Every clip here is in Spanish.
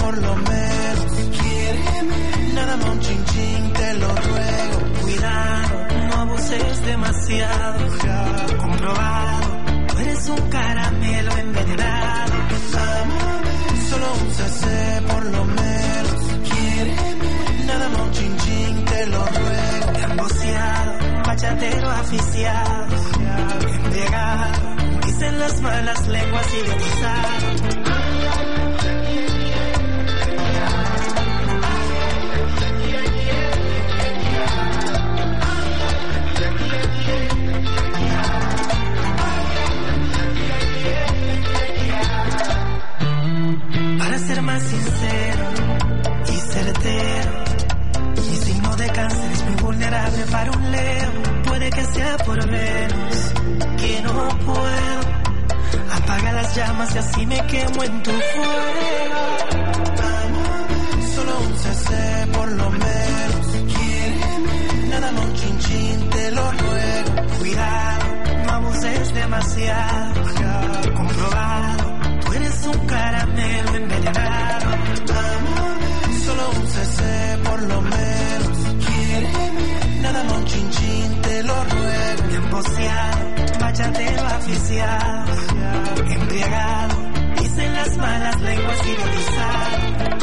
por lo menos. Quiéreme, nada más un chin chin, te lo ruego. Cuidado, no abuses demasiado. Ya comprobado, tú eres un caramelo envenenado. Amame, solo un cc por lo menos. Quiéreme, nada más un chin chin, te lo ruego. Emboceado, bachatero aficiado, embriagado, dicen las malas lenguas idiotizado. Para ser más sincero y certero, mi signo de cáncer es muy vulnerable para un Leo. Puede que sea por menos que no puedo. Apaga las llamas y así me quemo en tu fuego. Solo un cc por lo menos. Quiéreme, nada más un chin chin, te lo ruego. Cuidado, no abuses demasiado. Ya comprobado, tú eres un caramelo envenenado. Amame, solo un cc por lo menos. Quiéreme, nada más un chin chin, te lo ruego. Emboceado, bachatero aficiado, embriagado, dicen las malas lenguas idiotizado.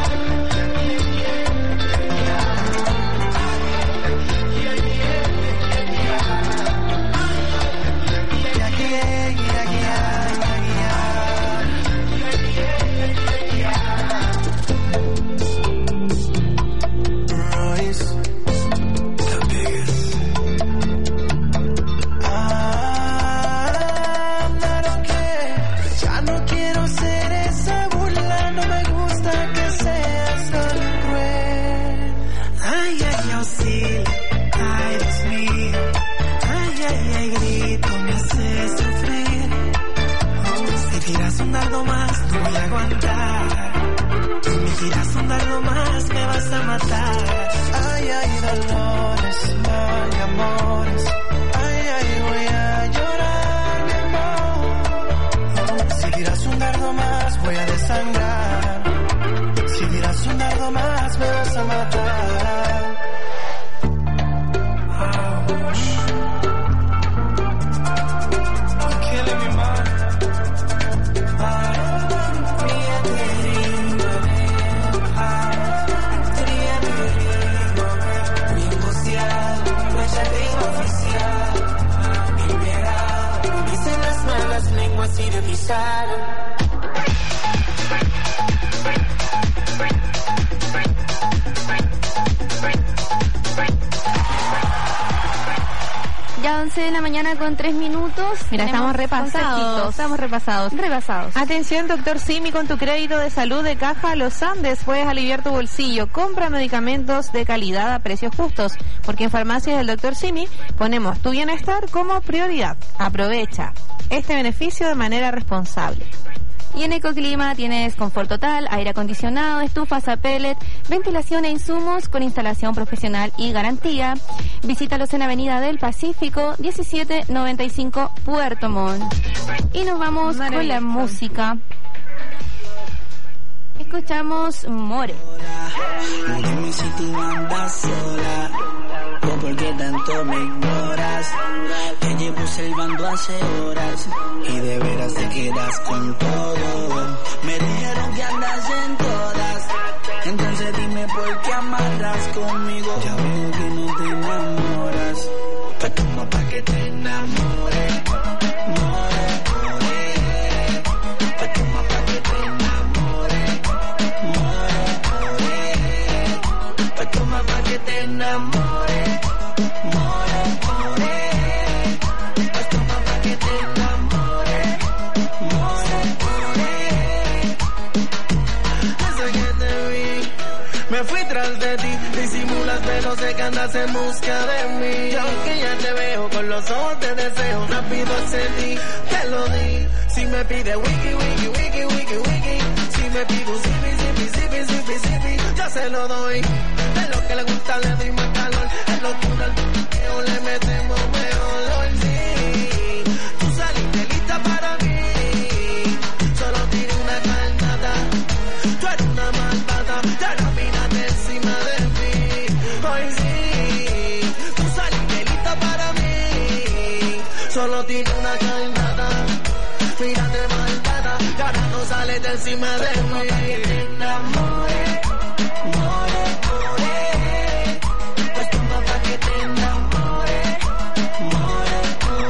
Tiras un dardo más, me vas a matar. Ay, ay, dolores, ay, amores. Ay, ay, voy a llorar, mi amor. Si tiras un dardo más, voy a desangrar. Si tiras un dardo más, me vas a matar. Killing me, man. Ya 11 de la mañana con 3 minutos. Mira, estamos repasados. Atención, doctor Simi, con tu crédito de salud de Caja Los Andes puedes aliviar tu bolsillo. Compra medicamentos de calidad a precios justos, porque en Farmacias del doctor Simi ponemos tu bienestar como prioridad. Aprovecha este beneficio de manera responsable. Y en Ecoclima tienes confort total, aire acondicionado, estufas a pellet, ventilación e insumos con instalación profesional y garantía. Visítalos en Avenida del Pacífico, 1795 Puerto Montt. Y nos vamos con la música. Escuchamos More. Dime si tú andas sola o por qué tanto me ignoras. Te llevo silbando hace horas y de veras te quedas con todo. Me dijeron que andas en todas, entonces dime por qué amarras conmigo. Ya veo que no te enamoras, pues toma pa' que te enamore. Te enamore, more, more. Pues toma pa' que te enamore, more, more. Desde que te vi, me fui tras de ti. Disimulas pero sé que andas en busca de mí. Y aunque ya te veo con los ojos de deseo, rápido accedí, te lo di. Si me pide wiki, wiki, wiki, wiki, wiki. Si me pide un zipi, zipi, zipi, zipi, zipi, yo se lo doy. Es lo que le gusta, le doy más calor. Es locura, el le metemos mejor. Hoy sí, tú saliste lista para mí. Solo tiro una carnada, tú eres una de mí. Pa' que te enamore, more, more. Pues toma pa' que te enamore, more,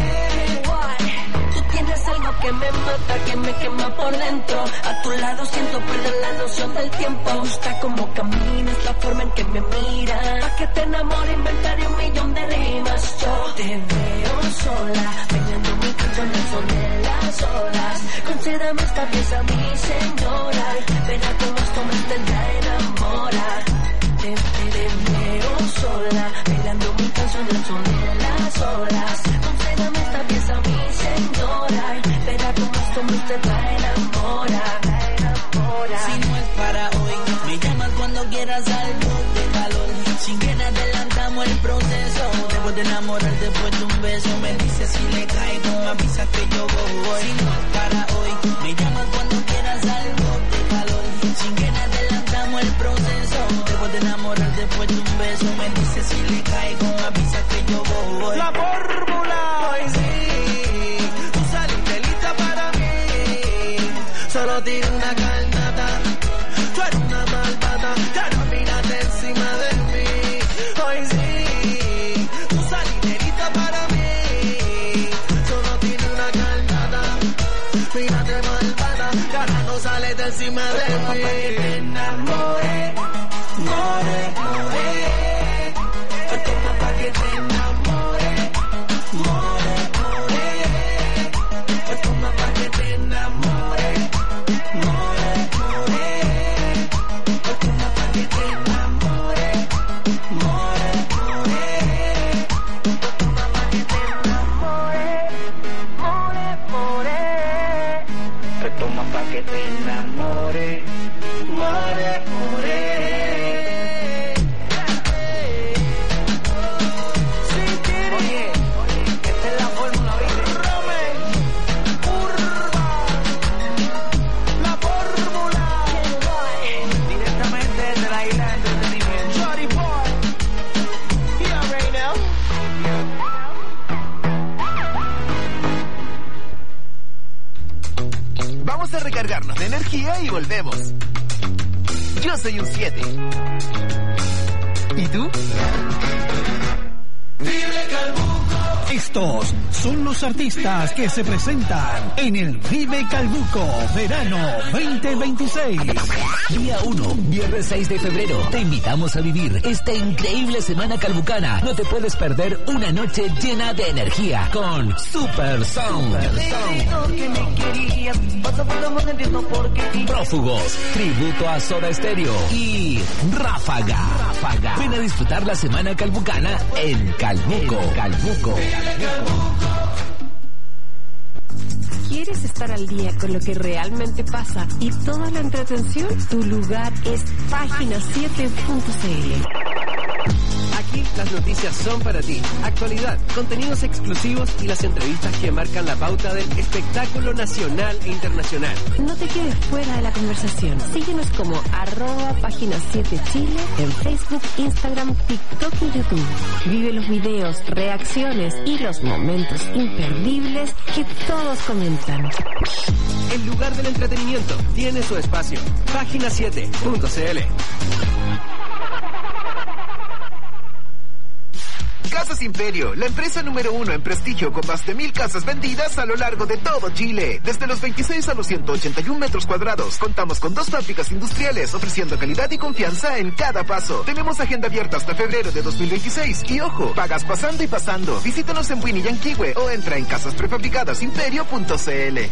more. Tú tienes algo que me mata, que me quema por dentro. A tu lado siento perder la noción del tiempo. Me gusta cómo caminas, la forma en que me miras. Pa' que te enamore inventaré 1.000.000 de rimas. Yo te veo sola, bailando mi canción al son de las olas. Concédame esta pieza, mi señora. Verá cómo esto me tendrá enamora. Te veo sola, bailando mi canción al son de las olas. Concédame esta pieza, mi señora. Verá cómo esto me tendrá enamora. Si no es para hoy, me llamas cuando quieras algo de calor. Sin que adelantamos el proceso. Después de enamorar, después de un beso, me dices si le caigo, me avisas que yo voy. Si no es para hoy, me llamas cuando quieras algo de calor. Sin que adelantamos el proceso. Después de enamorar, después de un beso, me dices si le caigo, me avisas que yo voy. La fórmula, hoy sí, tú saliste lista para mí. Solo tiro una carnata, tú eres una malvada, ya no miraste encima de mí. Hoy sí, tú saliste lista para mí. Solo tiro una carnata, mírate malvada, ya no sales de encima de mí. Pa' que te enamore, more, more. Pues toma pa' que te enamore, more, more. Pues toma pa' que te enamore, more, more. Pues toma pa' que te enamore, more, more. Pues toma pa' que te enamore, more, more. Pues toma pa' que te enamore, more, more. Oye, esta es la fórmula, ¿viste? La fórmula. Directamente desde la isla de entretenimiento. Shorty boy. Yeah, right now. Vamos a recargarnos de energía y volvemos. Yo soy un 7. ¿Y tú? Estos son los artistas que se presentan en el Vive Calbuco Verano 2026. Día 1, viernes 6 de febrero. Te invitamos a vivir esta increíble semana calbucana. No te puedes perder una noche llena de energía con Super Sound. Prófugos, tributo a Soda Stereo y Ráfaga. Ven a disfrutar la semana calbucana en Calbuco. ¿Quieres estar al día con lo que realmente pasa y toda la entretención? Tu lugar es página7.cl. Aquí las noticias son para ti. Actualidad, contenidos exclusivos y las entrevistas que marcan la pauta del espectáculo nacional e internacional. No te quedes fuera de la conversación. Síguenos como @página7chile en Facebook, Instagram, TikTok y YouTube. Vive los videos, reacciones y los momentos imperdibles que todos comentan. El lugar del entretenimiento tiene su espacio. Página7.cl. Casas Imperio, la empresa número 1 en prestigio con más de 1,000 casas vendidas a lo largo de todo Chile. Desde los 26 a los 181 metros cuadrados. Contamos con 2 fábricas industriales ofreciendo calidad y confianza en cada paso. Tenemos agenda abierta hasta febrero de 2026. Y ojo, pagas pasando y pasando. Visítanos en Buini y Yanquihue o entra en casasprefabricadosimperio.cl.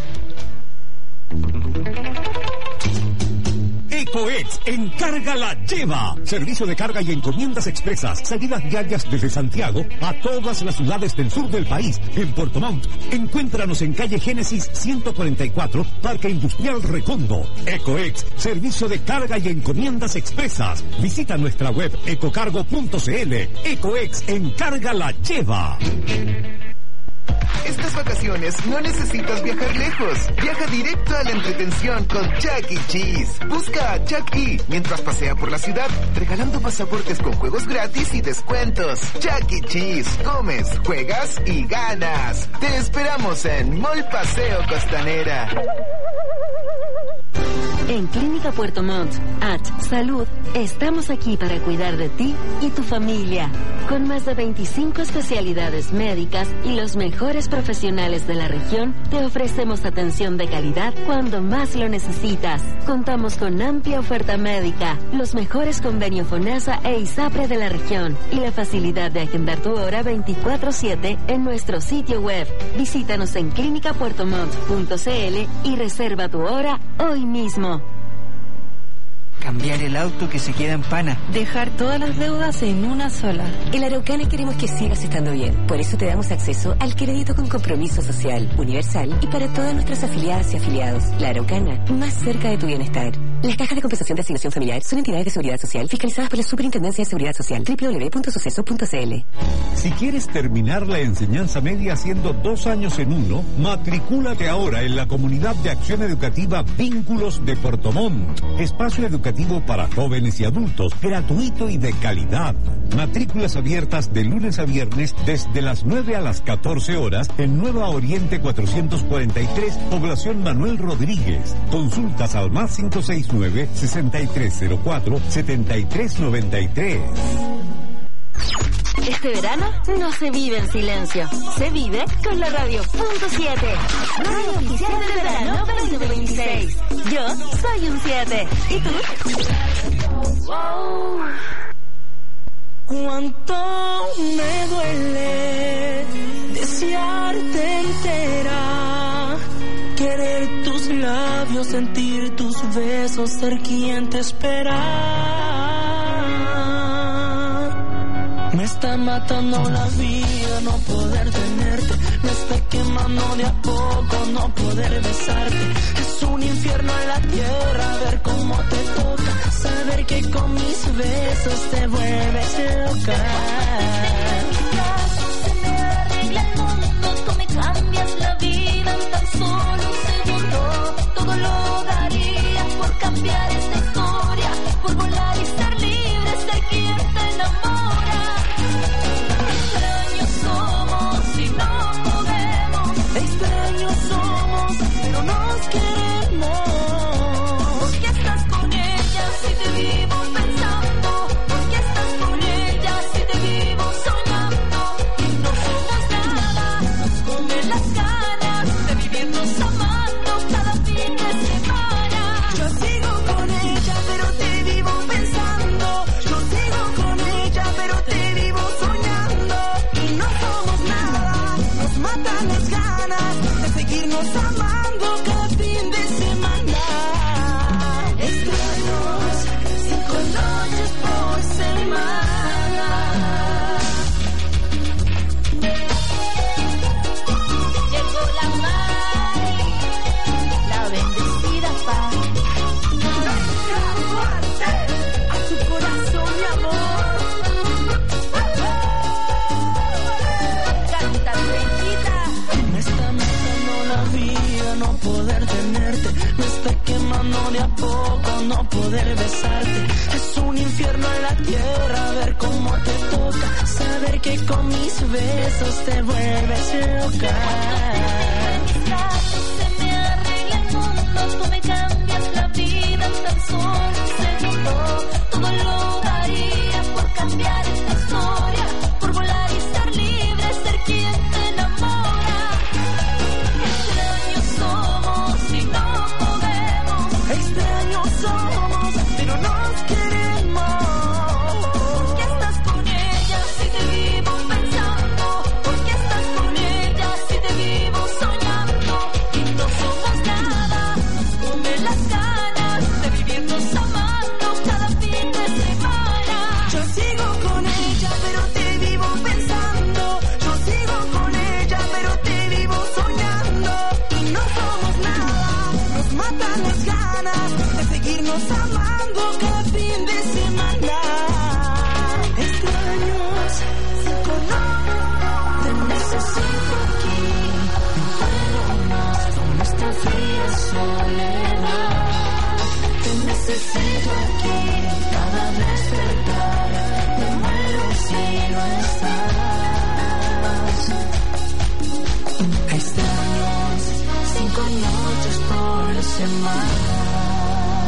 EcoEx Encarga la Lleva. Servicio de carga y encomiendas expresas. Salidas diarias desde Santiago a todas las ciudades del sur del país. En Puerto Montt, encuéntranos en calle Génesis 144, Parque Industrial Recondo. EcoEx, servicio de carga y encomiendas expresas. Visita nuestra web ecocargo.cl. EcoEx Encarga la Lleva. Estas vacaciones no necesitas viajar lejos. Viaja directo a la entretención con Chuck E. Cheese. Busca a Chuck E. mientras pasea por la ciudad, regalando pasaportes con juegos gratis y descuentos. Chuck E. Cheese. Comes, juegas y ganas. Te esperamos en Mall Paseo Costanera. En Clínica Puerto Montt, Salud, estamos aquí para cuidar de ti y tu familia. Con más de 25 especialidades médicas y los mejores profesionales de la región, te ofrecemos atención de calidad cuando más lo necesitas. Contamos con amplia oferta médica, los mejores convenios FONASA e ISAPRE de la región y la facilidad de agendar tu hora 24/7 en nuestro sitio web. Visítanos en clinicapuertomont.cl y reserva tu hora hoy mismo. Cambiar el auto que se queda en pana. Dejar todas las deudas en una sola. En La Araucana queremos que sigas estando bien. Por eso te damos acceso al crédito con compromiso social, universal y para todas nuestras afiliadas y afiliados. La Araucana, más cerca de tu bienestar. Las cajas de compensación de asignación familiar son entidades de seguridad social fiscalizadas por la Superintendencia de Seguridad Social. www.suceso.cl. Si quieres terminar la enseñanza media haciendo 2 años en uno, matricúlate ahora en la Comunidad de Acción Educativa Vínculos de Puerto Montt. Espacio educativo para jóvenes y adultos, gratuito y de calidad. Matrículas abiertas de lunes a viernes desde las 9 a las 14 horas en Nueva Oriente 443, población Manuel Rodríguez. Consultas al más 569-6304-7393. Este verano no se vive en silencio, se vive con la Radio Punto 7. Radio oficial del verano 2026. Yo soy un 7. ¿Y tú? Cuánto me duele desearte entera, querer tus labios, sentir tus besos, ser quien te espera. Me está matando la vida no poder tenerte, me está quemando de a poco no poder besarte. Es un infierno en la tierra ver cómo te toca, saber que con mis besos te vuelves loca. Se me arregla el mundo, tú me cambias la vida en tan solo un segundo. Todo lo daría por cambiar esta historia, por volar y ser libre, ser quien te enamora. Extraños somos y no podemos, extraños somos pero nos queremos. Porque estás con ella si te vivo pensando, porque estás con ella si te vivo soñando. Y no somos nada, nos comen las ganas de vivirnos amando cada fin de semana. Yo sigo con ella pero te vivo pensando, yo sigo con ella pero te vivo soñando. Y no somos nada, nos matan las ganas de seguirnos amando cada fin de semana. Extraños 5 noches por semana. Llegó la Mari, la bendecida paz. Fuerte a tu corazón, mi amor. Canta bendita. Me está matando la vida no poder tenerte, me está quemando de a poco no poder besarte. Es un infierno en la tierra ver cómo te toca, saber que con mis besos te vuelves loca. Se me arregla el mundo, tú me cambias la vida en tan solo un segundo. Todo lo daría por cambiar esta historia, por volar y ser libre, ser quien te enamora. Extraños somos y no podemos, Extraños somos pero nos queremos. porque estás con ella si te vivo pensando, porque estás con ella si te vivo soñando. Y no somos nada, nos comen las ganas de vivirnos amando cada fin de semana. Yo sigo con ella pero te vivo pensando, yo sigo con ella pero te vivo soñando. Y no somos nada, nos matan las ganas de seguirnos amando cada fin de semana. Extraños 5 noches, te necesito aquí, no puedo más con esta fría soledad. Te necesito aquí, cada despertar me muero si no estás. Extraños 5 noches por semana.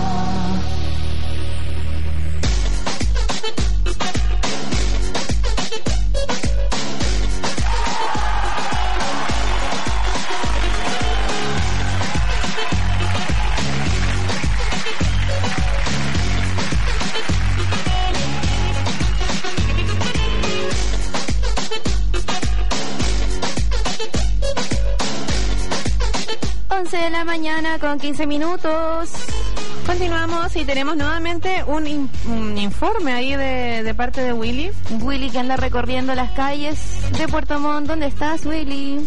11 de la mañana con 15 minutos. Continuamos y tenemos nuevamente un informe ahí de parte de Willy. Willy que anda recorriendo las calles de Puerto Montt. ¿Dónde estás, Willy?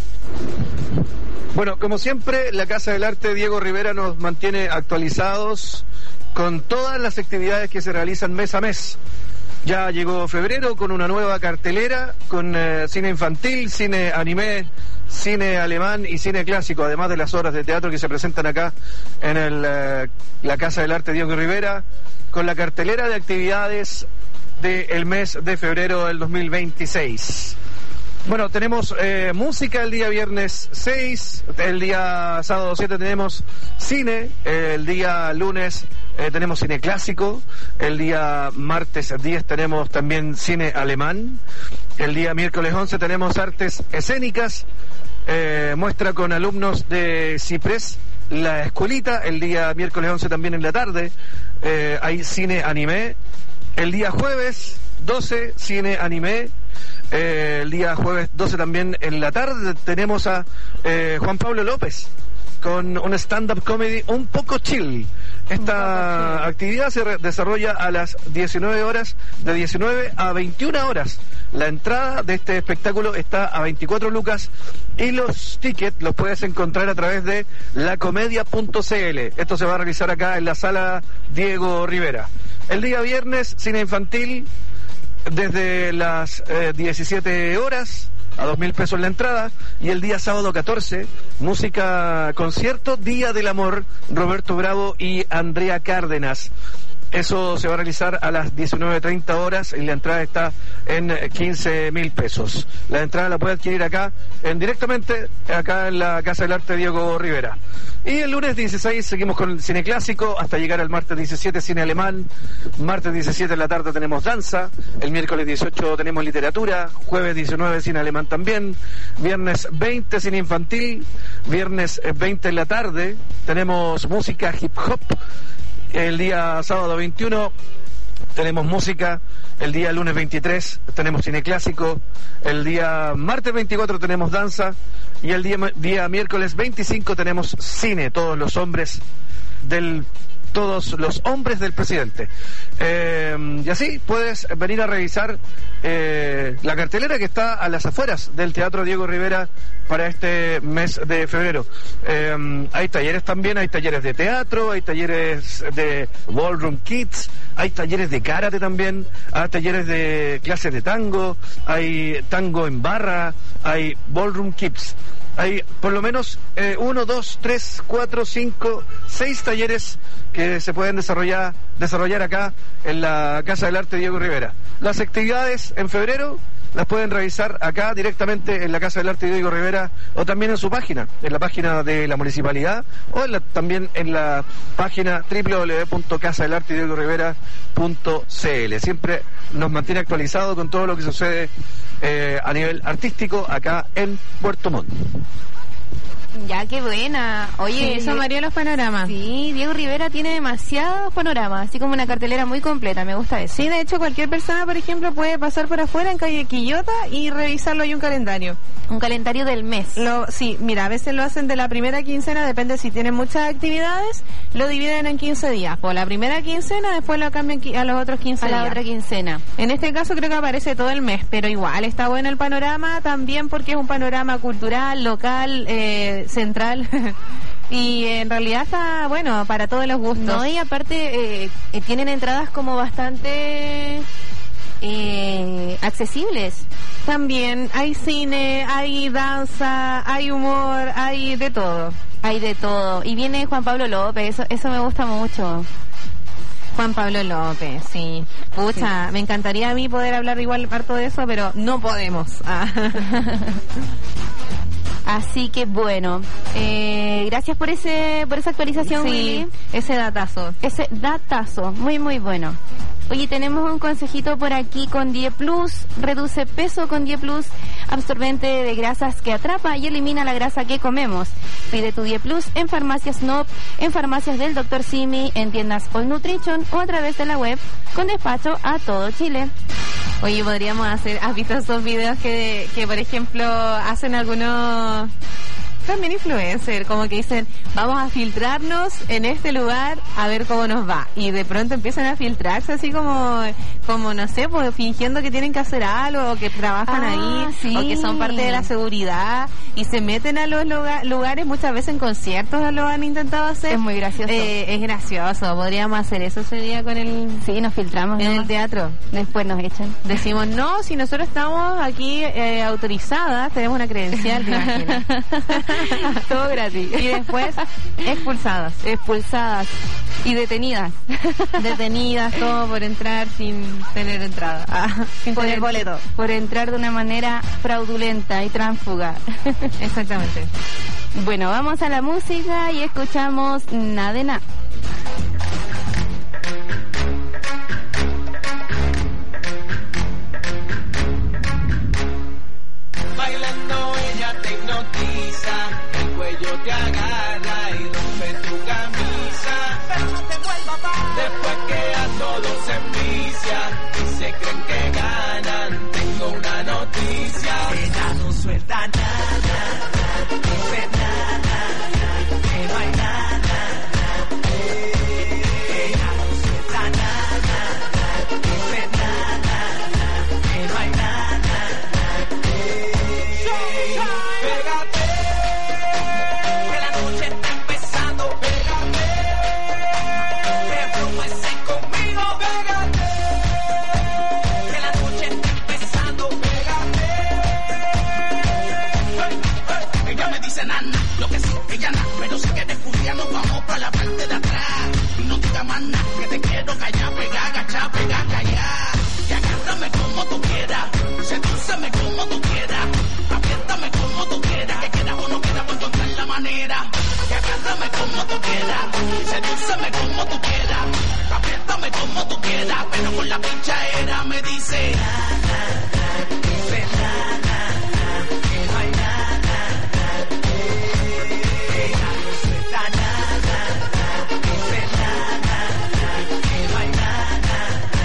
Bueno, como siempre, la Casa del Arte Diego Rivera nos mantiene actualizados con todas las actividades que se realizan mes a mes. Ya llegó febrero con una nueva cartelera, con cine infantil, cine anime, cine alemán y cine clásico, además de las obras de teatro que se presentan acá en la Casa del Arte Diego Rivera, con la cartelera de actividades del mes de febrero del 2026. Bueno, tenemos música el día viernes 6, el día sábado 7 tenemos cine, el día lunes tenemos cine clásico, el día martes 10 tenemos también cine alemán, el día miércoles 11 tenemos artes escénicas, muestra con alumnos de Ciprés, la escuelita, el día miércoles 11 también en la tarde hay cine anime, el día jueves 12 cine anime. El día jueves 12 también en la tarde tenemos a Juan Pablo López con un stand-up comedy un poco chill. Esta actividad se desarrolla a las 19 horas, de 19 a 21 horas. La entrada de este espectáculo está a 24 lucas y los tickets los puedes encontrar a través de lacomedia.cl. Esto se va a realizar acá en la sala Diego Rivera. El día viernes, cine infantil, desde las 17 horas a 2.000 pesos la entrada, y el día sábado 14 música concierto Día del Amor, Roberto Bravo y Andrea Cárdenas. Eso se va a realizar a las 19:30 horas y la entrada está en 15.000 pesos. La entrada la puede adquirir acá, directamente acá en la Casa del Arte Diego Rivera. Y el lunes 16 seguimos con el cine clásico hasta llegar al martes 17 cine alemán. Martes 17 en la tarde tenemos danza. El miércoles 18 tenemos literatura. Jueves 19 cine alemán también. Viernes 20 cine infantil. Viernes 20 en la tarde tenemos música hip hop. El día sábado 21 tenemos música, el día lunes 23 tenemos cine clásico, el día martes 24 tenemos danza y el día miércoles 25 tenemos cine, todos los hombres del presidente. Y así puedes venir a revisar la cartelera que está a las afueras del Teatro Diego Rivera para este mes de febrero. Hay talleres también, hay talleres de teatro, hay talleres de Ballroom Kids, hay talleres de karate también, hay talleres de clases de tango, hay tango en barra, hay Ballroom Kids. Hay por lo menos 1, 2, 3, 4, 5, 6 talleres que se pueden desarrollar acá en la Casa del Arte Diego Rivera. Las actividades en febrero las pueden revisar acá directamente en la Casa del Arte Diego Rivera o también en su página, en la página de la municipalidad o también en la página www.casadelartediegoRivera.cl. Siempre nos mantiene actualizado con todo lo que sucede a nivel artístico acá en Puerto Montt. Ya, qué buena. Oye, eso María, los panoramas. Sí, Diego Rivera tiene demasiados panoramas, así como una cartelera muy completa, me gusta eso. Sí, de hecho cualquier persona, por ejemplo, puede pasar por afuera en calle Quillota y revisarlo. Hay un calendario. Un calendario del mes. Sí, mira, a veces lo hacen de la primera quincena, depende si tienen muchas actividades, lo dividen en 15 días. Por la primera quincena, después lo cambian a los otros 15 días. A la otra quincena. En este caso creo que aparece todo el mes, pero igual está bueno el panorama también porque es un panorama cultural, local, central. Y en realidad está bueno para todos los gustos. No, y aparte tienen entradas como bastante accesibles. También hay cine, hay danza, hay humor, hay de todo. Hay de todo. Y viene Juan Pablo López, eso me gusta mucho. Juan Pablo López, sí. Pucha, sí. Me encantaría a mí poder hablar igual harto de eso, pero no podemos. Así que bueno, gracias por esa actualización, sí, Willy. Ese datazo, muy muy bueno. Oye, tenemos un consejito por aquí con Die Plus. Reduce peso con Die Plus, absorbente de grasas que atrapa y elimina la grasa que comemos. Pide tu Die Plus en farmacias Snoop, en farmacias del Dr. Simi, en tiendas All Nutrition o a través de la web con despacho a todo Chile. Oye, podríamos hacer, ¿has visto esos videos que por ejemplo hacen algunos también influencer, como que dicen, vamos a filtrarnos en este lugar a ver cómo nos va. Y de pronto empiezan a filtrarse así como no sé, pues fingiendo que tienen que hacer algo, o que trabajan ahí, sí. o que son parte de la seguridad, y se meten a los lugares, muchas veces en conciertos lo han intentado hacer. Es muy gracioso. Es gracioso, podríamos hacer eso ese día con el... Sí, nos filtramos. En el teatro. Después nos echan. Decimos, no, si nosotros estamos aquí autorizadas, tenemos una credencial, ¿te imaginas? Todo gratis. Y después expulsadas. Y detenidas. Detenidas, todo por entrar sin tener entrada. Sin tener boleto. Por entrar de una manera fraudulenta y tránsfuga. Exactamente. Bueno, vamos a la música y escuchamos Nadena. Bailando ella te hipnotiza, el cuello te agarra y rompe tu camisa. Pero no te vuelvas más. Después que a todos se envicia y se creen que ganan, tengo una noticia. Ella no suelta nada, dice nada, que no hay nada. Ella no suelta nada, dice nada, que no hay nada. Pégate, que la noche está empezando. Pégate, que bromeces conmigo. Pégate, que la noche está empezando. Pégate. Ella me dice nana, lo que sí, ella nada, pero si quieres culiar nos vamos para la parte de atrás. Y no digas más nada, que te quiero callar, pegar, agachar, pegar, callar. Y agárrame como tú quieras, sedúceme como tú quieras. Apriétame como tú quieras, que quieras o no quieras, voy a encontrar la manera. Que agárrame como tú quieras, sedúceme como tú quieras. Apriétame como tú quieras, pero con la pinchaera me dice nada, dice nada, que no hay nada. Ella no suelta nada, dice nada, que no hay nada.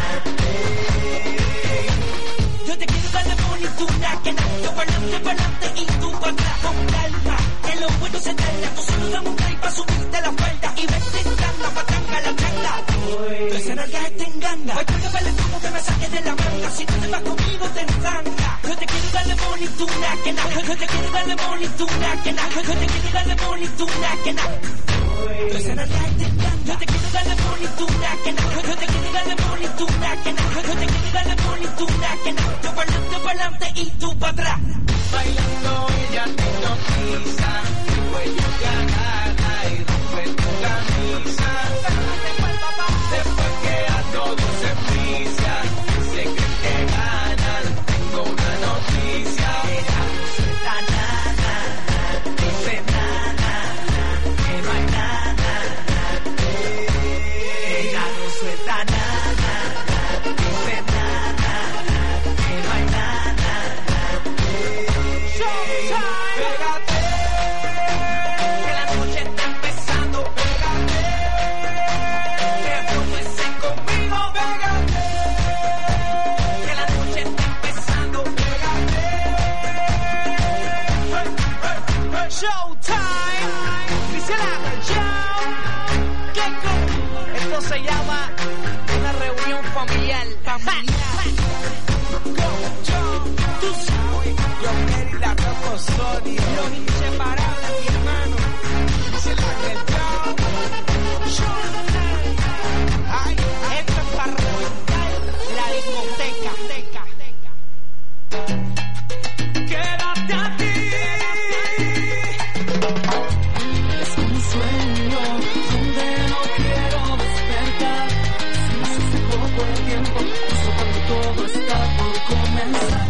Yo te quiero dar la fortuna que nada, yo pa'lante y tú pa' atrás con calma. Que lo bueno se tarda, tú solo dame un break pa' subirte la falda y vete en tanga pa' tanga la changa. Tu escenario te enganga, voy a que como que me saques de la manga. Si tú te vas conmigo te enzanga. Yo te quiero darle bonituna que nada, yo te quiero darle bonituna que nada, yo te quiero darle bonituna que nada. Tu escenario te enganga, yo te quiero darle bonituna que nada, yo te quiero darle bonituna que nada, yo te quiero darle bonituna que nada. Yo pa'lante y tú pa' atrás. Bailando ella te hipnotiza, el cuello te agarra y rompe tu camisa. Después que a todos se envicia y se creen que ganan, tengo una noticia. Ella no suelta nada, dice nada, que no hay nada. Ella no suelta nada, dice nada, que no hay nada. Pégate, que la noche está empezando. Pégate, que bromeces conmigo. Pégate, que la noche está empezando. Pégate. Showtime, dice la show. Esto se llama una reunión familiar. Tú sabes, yo quiero la Rocco Soria. Los inseparables, mi hermano. Dice la ay, esto es para reventar la discoteca. Quédate aquí. Es un sueño donde no quiero despertar. Si hace poco de tiempo, justo cuando todo está por comenzar.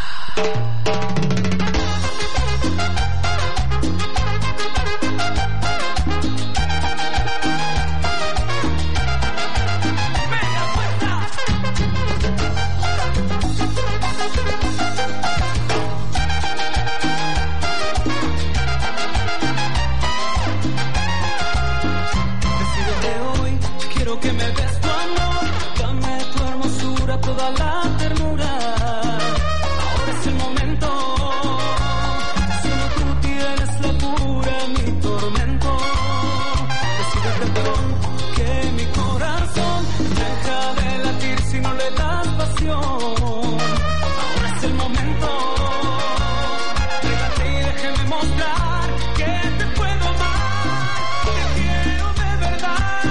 Decídete hoy, quiero que me des tu amor, dame tu hermosura, toda la ternura. Ahora es el momento, solo tú tienes la cura. deja de latir si no le das pasión. Ahora es el momento. Pégate y déjeme mostrar que te puedo amar, que quiero de verdad.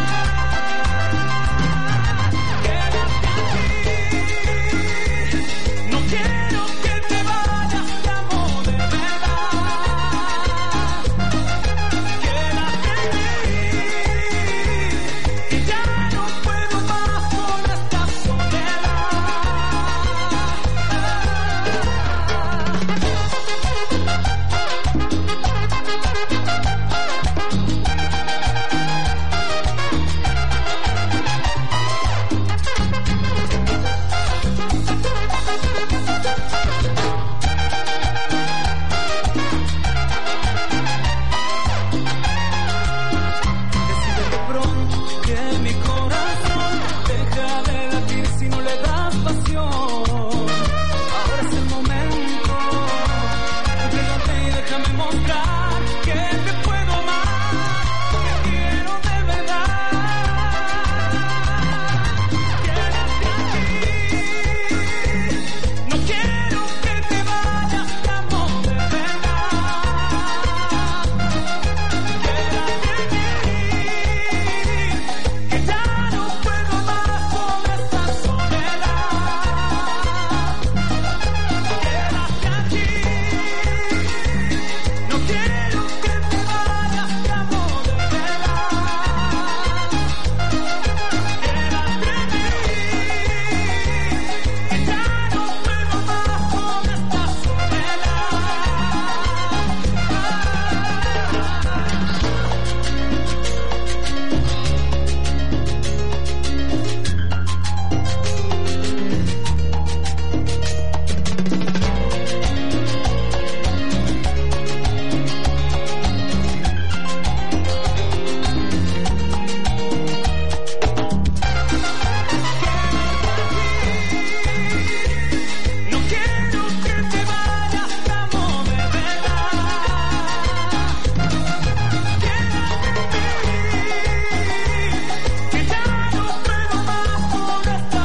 Quédate aquí. No quiero que te vayas, te amo de verdad. Quédate aquí, que ya no puedo más con esta Decídete pronto que mi corazón deja de latir si no le das pasión. Ahora es el momento. Pégate y déjame mostrar que te puedo amar, que quiero de verdad. Quédate aquí. No quiero que te vayas, te amo de verdad. Quédate aquí, que ya no puedo más con esta soledad. Quédate aquí, no quiero que te vayas, te amo de verdad. Quédate aquí, que ya no puedo más con esta No quiero que te vayas, te amo de verdad. Quédate aquí, que ya no puedo más con esta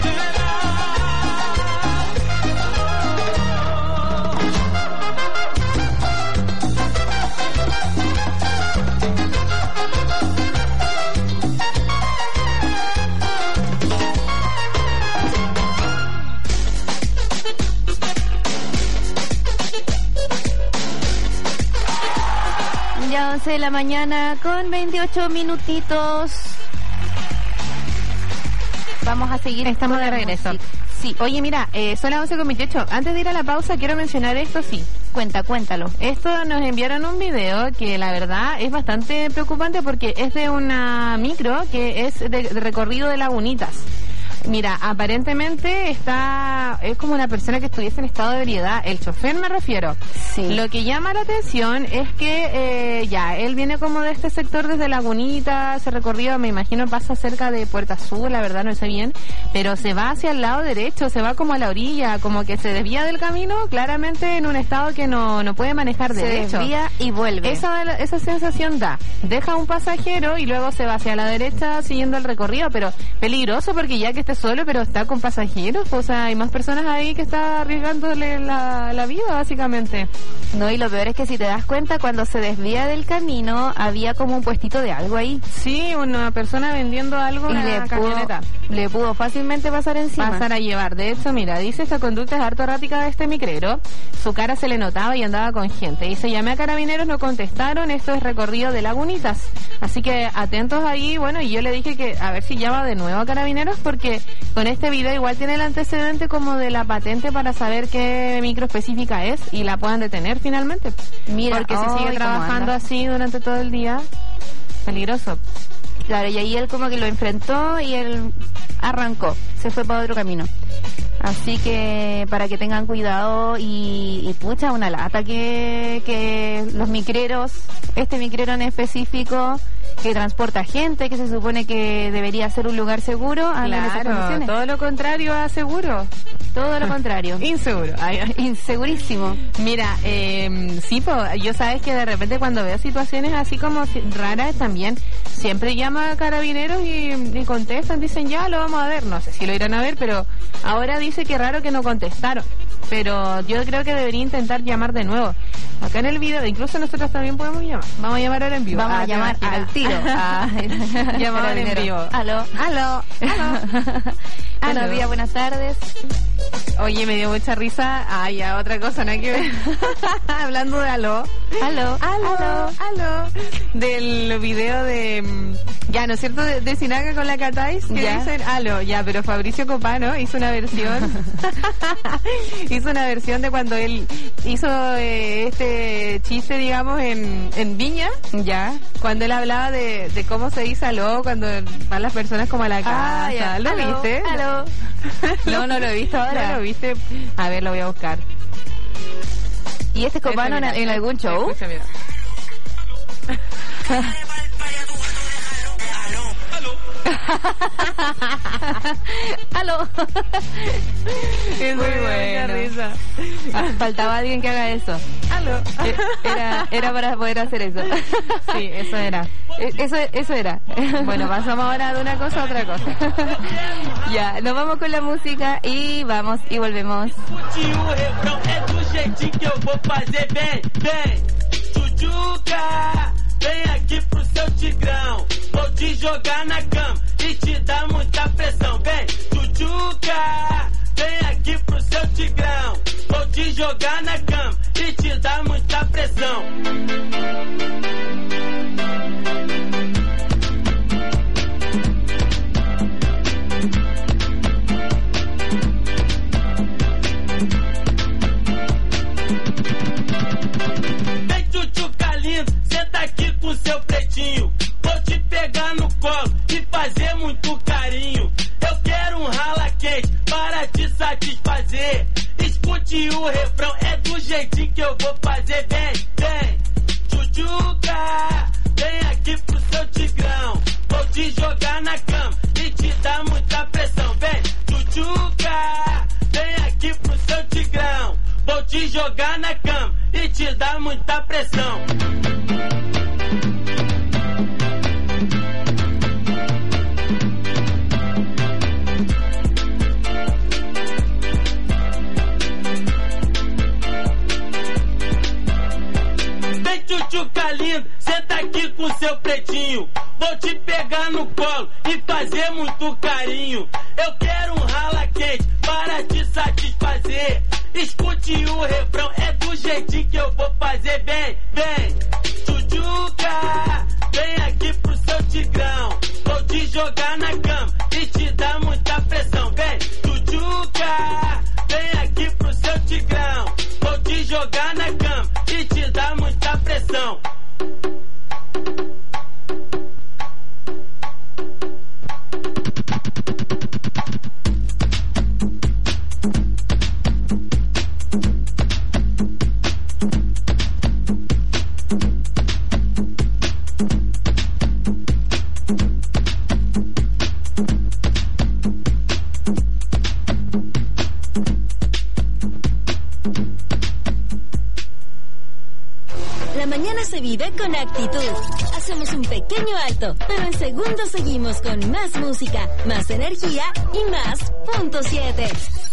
Ya 11 de la mañana con 28 minutitos. Vamos a seguir. Estamos con de la regreso. música. Sí, oye, mira, son las 11:28. Antes de ir a la pausa, quiero mencionar esto, sí. Cuéntalo. Esto nos enviaron un video que la verdad es bastante preocupante porque es de una micro que es de recorrido de Lagunitas. Mira, aparentemente es como una persona que estuviese en estado de ebriedad. El chofer me refiero. Sí. Lo que llama la atención es que él viene como de este sector desde Lagunitas, ese recorrido me imagino pasa cerca de Puerta Sur, la verdad no sé bien, pero se va hacia el lado derecho, se va como a la orilla, como que se desvía del camino, claramente en un estado que no puede manejar derecho. Se desvía y vuelve. Esa sensación da. Deja un pasajero y luego se va hacia la derecha siguiendo el recorrido, pero peligroso porque ya que esté solo, pero está con pasajeros, o sea, hay más personas ahí que está arriesgándole la vida, básicamente. No, y lo peor es que si te das cuenta, cuando se desvía del camino, había como un puestito de algo ahí. Sí, una persona vendiendo algo en la camioneta. Le pudo fácilmente pasar encima. Pasar a llevar. De hecho, mira, dice esta conducta es harto errática de este micrero. Su cara se le notaba y andaba con gente. Dice, llamé a carabineros, no contestaron, esto es recorrido de Lagunitas. Así que atentos ahí, bueno, y yo le dije que a ver si llama de nuevo a carabineros porque con este video igual tiene el antecedente como de la patente para saber qué micro específica es y la puedan detener finalmente. Mira, porque si sigue trabajando así durante todo el día, peligroso. Claro, y ahí él como que lo enfrentó y él arrancó, se fue para otro camino. Así que para que tengan cuidado y pucha, una lata que los micreros, este micrero en específico, que transporta gente, que se supone que debería ser un lugar seguro, anda en esas Claro, condiciones. todo lo contrario a seguro. Todo lo contrario. Inseguro. Insegurísimo. Mira, sí, yo sabes que de repente cuando veo situaciones así como raras también, siempre llama a carabineros y contestan, dicen ya lo vamos a ver, no sé si lo irán a ver, pero ahora dice que raro que no contestaron, pero yo creo que debería intentar llamar de nuevo. Acá en el video, incluso nosotros también podemos llamar, vamos a llamar ahora en vivo. Vamos a llamar al tiro. Llamar en vivo. Aló. Buenos días, buenas tardes. Oye, me dio mucha risa. Ay, ya, otra cosa, nada que ver. Hablando de aló. Aló. Del video de... Ya, ¿no es cierto? De Sinaga con la Catais, que ya dicen aló. Ya, pero Fabricio Copano hizo una versión. Hizo una versión de cuando él hizo este chiste, digamos, en Viña. Ya. Cuando él hablaba de cómo se dice aló cuando van las personas como a la casa. Ya. ¿Lo viste? Aló. No lo he visto ahora. ¿No lo viste? A ver, lo voy a buscar. ¿Y este Copano en algún show? Escucha, mira. Aló. Es muy buena risa. Faltaba alguien que haga eso. Aló. Era para poder hacer eso. Sí, eso era. Eso era. Bueno, pasamos ahora de una cosa a otra cosa. Ya, nos vamos con la música y vamos y volvemos. Vem aqui pro seu tigrão, vou te jogar na cama e te dar muita pressão. Vem, tchutchuca, vem aqui pro seu tigrão, vou te jogar na cama e te dar muita pressão. Vem, tchutchuca lindo, senta aqui com seu pretinho. Vou te pegar no colo e fazer muito carinho. Eu quero um rala quente para te satisfazer. Escute o refrão, é do jeitinho que eu vou fazer. Vem, vem, tchutchuca, vem aqui pro seu tigrão. Vou te jogar na cama e te dar muita pressão. Vem, tchutchuca, vem aqui pro seu tigrão. Vou te jogar na cama e te dar muita pressão. Vem, tchutchuca lindo, senta aqui com seu pretinho. Vou te pegar no colo e fazer muito carinho. Eu quero um rala quente para te satisfazer. Escute o refrão, é do jeitinho que eu vou fazer. Vem, vem, tchutchuca, vem aqui pro seu tigrão. Vou te jogar na cama e te dar muita pressão. Vem, tchutchuca, vem aqui pro seu tigrão. Vou te jogar na cama e te dar muita pressão. La mañana se vive con actitud. Hacemos un pequeño alto, pero en segundos seguimos con más música, más energía y más punto 7.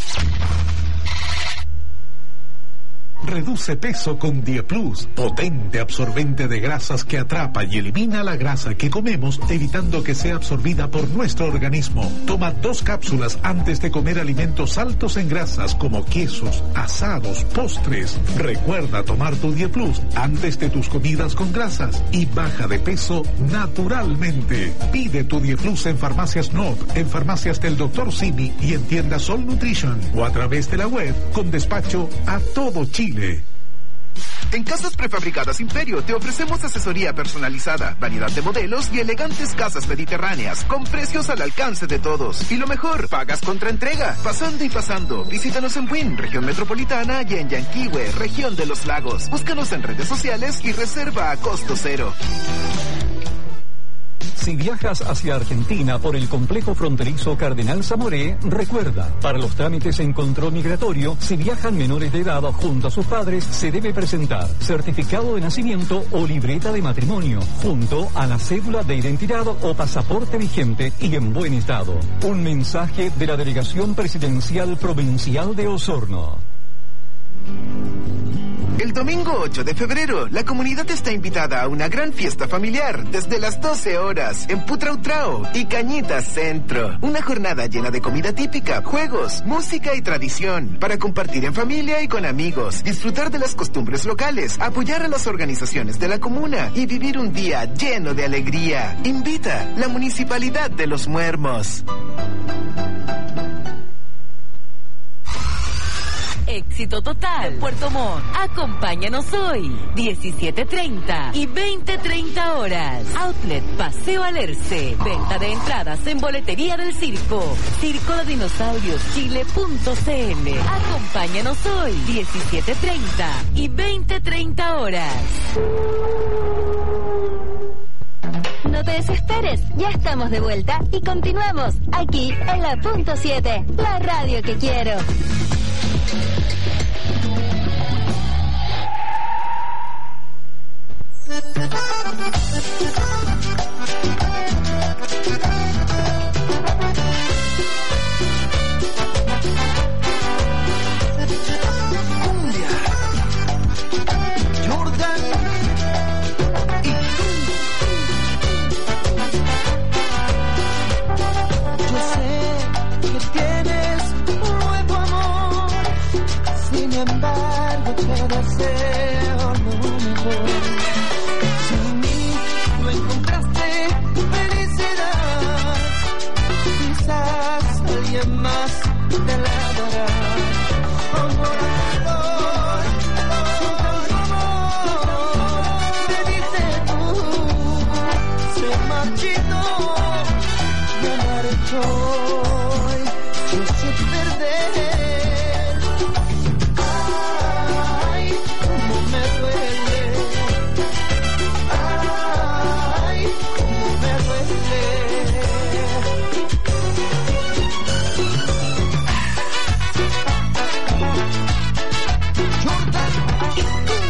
Reduce peso con Dieplus, potente absorbente de grasas que atrapa y elimina la grasa que comemos, evitando que sea absorbida por nuestro organismo. Toma 2 cápsulas antes de comer alimentos altos en grasas como quesos, asados, postres. Recuerda tomar tu Dieplus antes de tus comidas con grasas y baja de peso naturalmente. Pide tu Dieplus en Farmacias Nord, en farmacias del Dr. Simi y en tiendas Sol Nutrition o a través de la web con despacho a todo Chile. En Casas Prefabricadas Imperio te ofrecemos asesoría personalizada, variedad de modelos y elegantes casas mediterráneas con precios al alcance de todos. Y lo mejor, pagas contra entrega. Pasando y pasando. Visítanos en Buin, región metropolitana, y en Yanquihue, región de los lagos. Búscanos en redes sociales y reserva a costo cero. Si viajas hacia Argentina por el complejo fronterizo Cardenal Zamoré, recuerda, para los trámites en control migratorio, si viajan menores de edad junto a sus padres, se debe presentar certificado de nacimiento o libreta de matrimonio, junto a la cédula de identidad o pasaporte vigente y en buen estado. Un mensaje de la Delegación Presidencial Provincial de Osorno. El domingo 8 de febrero, la comunidad está invitada a una gran fiesta familiar desde las 12 horas en Putrautrao y Cañitas Centro. Una jornada llena de comida típica, juegos, música y tradición para compartir en familia y con amigos, disfrutar de las costumbres locales, apoyar a las organizaciones de la comuna y vivir un día lleno de alegría. Invita la Municipalidad de Los Muermos. Éxito total. Puerto Montt. Acompáñanos hoy, 17:30 y 20:30 horas. Outlet Paseo Alerce. Venta de entradas en boletería del circo. circoladinosaurioschile.cl. Acompáñanos hoy, 17:30 y 20:30 horas. No te desesperes, ya estamos de vuelta y continuamos aquí en la Punto 7, la radio que quiero. Jordan y yo sé que tienes un nuevo amor, sin embargo te deseo lo mejor. Sin mí no encontraste felicidad, quizás alguien más te la dará. Amor, amor, me dice tú, se marchito, me marchó, yo sé perder. Ay, cómo me duele. Ay, cómo me duele. Jordan y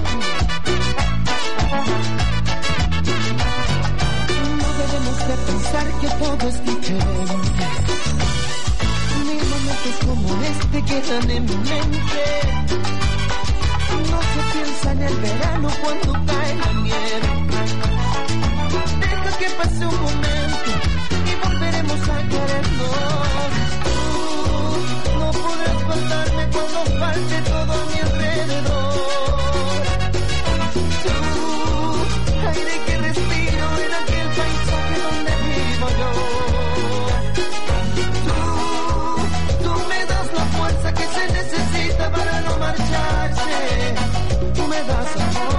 no debemos de pensar que todo es diferente. Mil momentos como este quedan en mi mente. No se piensa en el verano cuando cae la nieve. Deja que pase un momento y volveremos a querernos. Tú no podrás faltarme cuando falte todo a mi alrededor. Tú, aire que respiro en aquel paisaje donde vivo yo. Tú me das la fuerza que se necesita para no marcharse. Tú me das amor.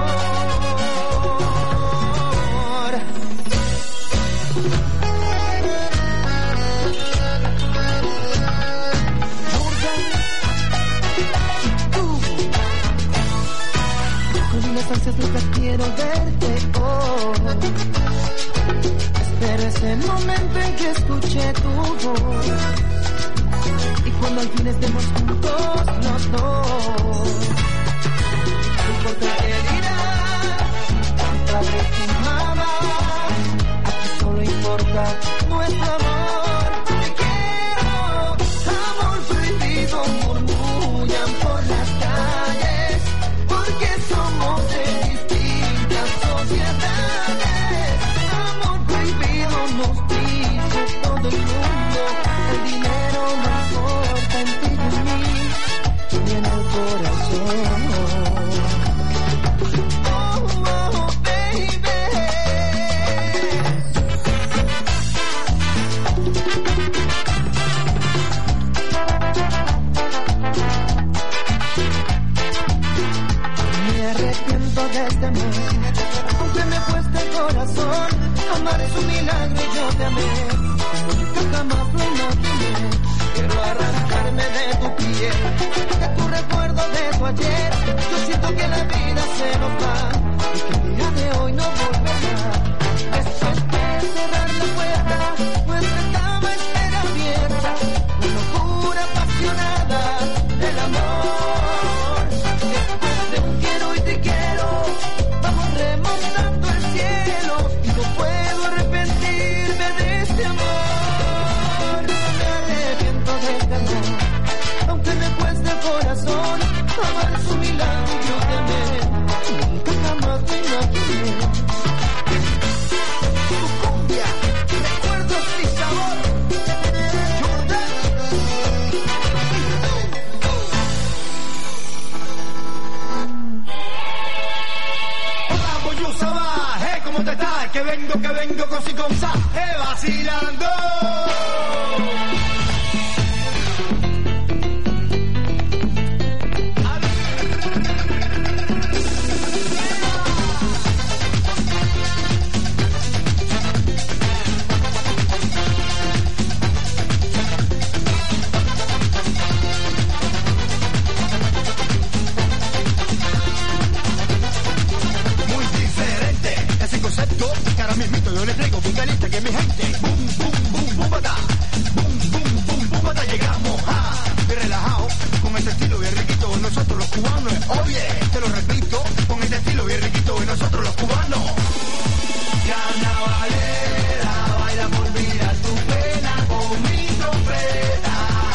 Con unas ansias locas quiero verte hoy. Espero ese momento en que escuche tu voz. Y cuando al fin estemos juntos los dos. No importa qué dirán tu padre y tu mamá. Aquí solo importa nuestro amor. Te quiero, amor prohibido, murmullan por las calles. Porque somos de distintas sociedades. Amor prohibido nos dice todo el mundo. El dinero no importa en ti y en mí, ni en el corazón. Oh, oh, baby. Me arrepiento de este amor, aunque me cueste el corazón. Amar es un milagro y yo te amé, como nunca jamás lo imaginé. Quiero arrancarme de tu piel, de tu recuerdo de tu ayer. Yo siento que la vida se nos va y que el día de hoy no volverá. Después de cerrar la puerta vengo con si con sa, vacilando. Que ahora mismito yo le traigo bien caliente que mi gente. Boom, boom, boom, boom, bata. Boom, boom, boom, boom, bata. Llegamos bien relajado, con este estilo bien riquito. Nosotros los cubanos, oye, te lo repito, con este estilo bien riquito. Nosotros los cubanos. Carnavalera, baila por olvidar tu pena con mi trompeta.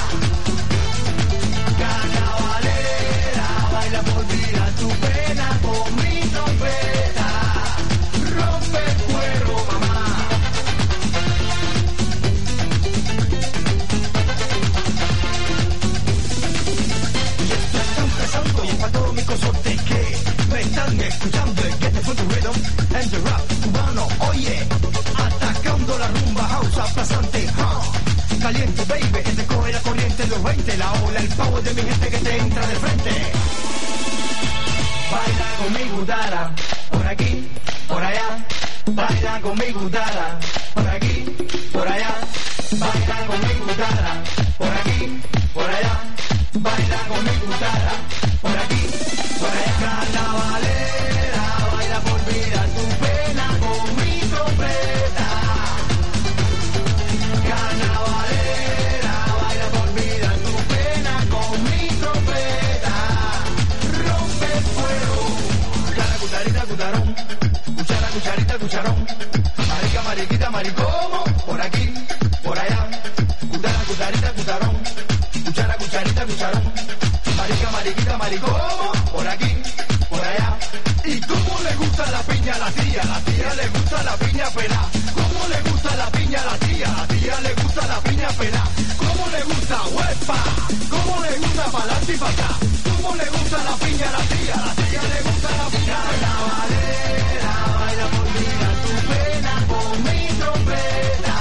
Carnavalera, baila por olvidar tu pena con mi trompeta. Rompe el cuero, mamá. Y esto está empezando y es para todos mis consortes que me están escuchando. El Get the Funk Rhythm and the Rap cubano, oye, atacando la rumba house aplazante, caliente, baby, que te coge la corriente de los 20, la ola, el power de mi gente que te entra de frente. Baila con mi gutara, por aquí, por allá. Baila con mi gutara, por aquí, por allá. Baila con mi gutara, por aquí, por allá. Baila con mi gutara, por aquí, por allá. Carnavalera, baila por olvidar tu pena con mi trompeta. Carnavalera, baila por olvidar tu pena con mi trompeta. Rompe el fuego, cuchara, cucharita, cucharón. Cuchara, cucharita, cucharón. Marica, mariquita, maricomo. Por aquí, por allá. Cuchara, cucharita, cucharón. Cuchara, cucharita, cucharón. Marica, mariquita, maricomo. Por aquí, por allá. ¿Y cómo le gusta la piña a la tía? La tía le gusta la piña pelá. ¿Cómo le gusta la piña a la tía? La tía le gusta la piña pelá. ¿Cómo le gusta huepa? ¿Cómo le gusta para adelante y para acá? ¿Cómo le gusta la piña a la tía? La tía le gusta la piña pelá. Valera, baila por olvidar tu pena con mi trompeta.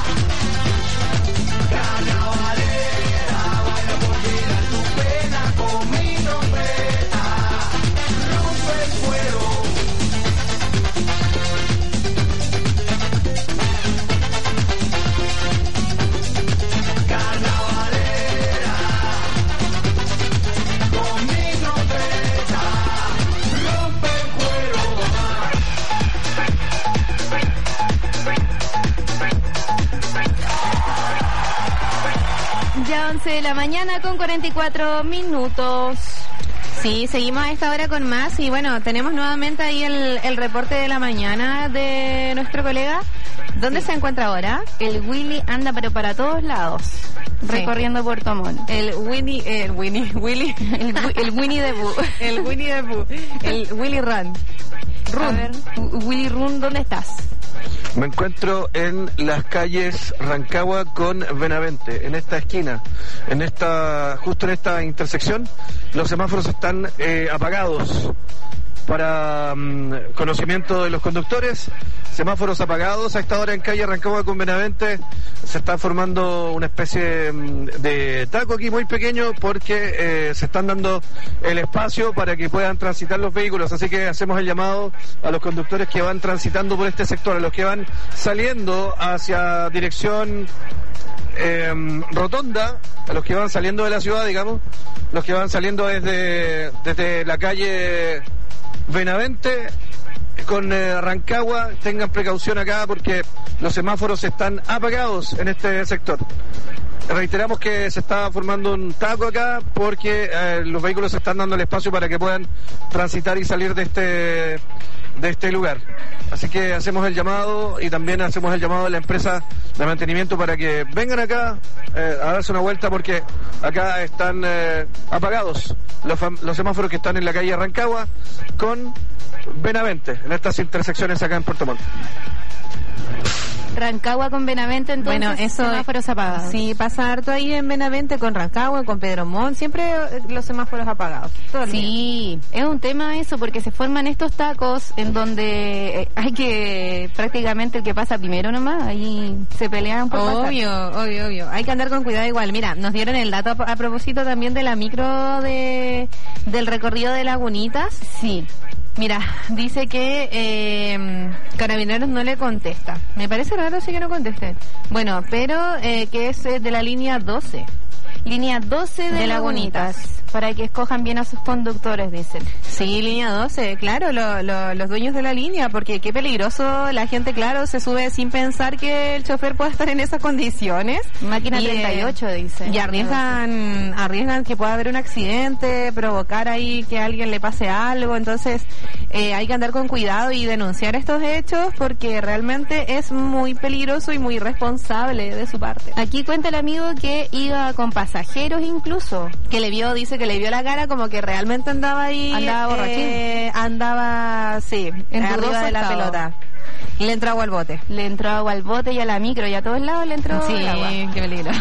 Carnavalera, baila por olvidar tu pena con mi trompeta. Rompe el fuego. Carnavalera, con mi trompeta. Rompe el cuero. Ya 11 de la mañana con 44 minutos. Sí, seguimos a esta hora con más y bueno, tenemos nuevamente ahí el reporte de la mañana de nuestro colega. ¿Dónde se encuentra ahora? El Willy anda pero para todos lados, recorriendo Puerto Montt. El Winnie the Pooh. El Winnie the Pooh. El Willy Run. A ver, Willy Run, ¿dónde estás? Me encuentro en las calles Rancagua con Benavente, en esta esquina, justo en esta intersección. Los semáforos están apagados. Para conocimiento de los conductores, semáforos apagados a esta hora en calle Rancagua con Benavente. Se está formando una especie de taco aquí muy pequeño porque se están dando el espacio para que puedan transitar los vehículos, así que hacemos el llamado a los conductores que van transitando por este sector, a los que van saliendo hacia dirección Rotonda, a los que van saliendo de la ciudad, digamos, los que van saliendo desde la calle Benavente con Rancagua, tengan precaución acá porque los semáforos están apagados en este sector. Reiteramos que se está formando un taco acá porque los vehículos se están dando el espacio para que puedan transitar y salir de este lugar. Así que hacemos el llamado y también hacemos el llamado a la empresa de mantenimiento para que vengan acá a darse una vuelta porque acá están apagados los semáforos que están en la calle Rancagua con Benavente, en estas intersecciones acá en Puerto Montt. Rancagua con Benavente, entonces, bueno, eso, semáforos apagados. Sí, pasa harto ahí en Benavente con Rancagua, con Pedro Montt, siempre los semáforos apagados. Sí, es un tema eso, porque se forman estos tacos en donde hay que, prácticamente el que pasa primero nomás, ahí se pelean por pasar. Obvio. Hay que andar con cuidado igual. Mira, nos dieron el dato a propósito también de la micro del recorrido de Lagunitas. Sí. Mira, dice que Carabineros no le contesta. Me parece raro sí que no conteste. Bueno, pero que es de la línea 12. Línea 12 de Lagunitas. Para que escojan bien a sus conductores, dicen. Sí, línea 12, claro, los dueños de la línea, porque qué peligroso, la gente, claro, se sube sin pensar que el chofer pueda estar en esas condiciones. Máquina 38, dice. Y arriesgan que pueda haber un accidente, provocar ahí que a alguien le pase algo, entonces hay que andar con cuidado y denunciar estos hechos, porque realmente es muy peligroso y muy irresponsable de su parte. Aquí cuenta el amigo que iba con pasajeros incluso. Que le vio, dice que le vio la cara como que realmente andaba ahí. Andaba borrachín. Andaba, sí, arriba de la pelota. Le entró agua al bote. Le entró agua al bote y a la micro y a todos lados le entró el agua. Sí, qué peligroso.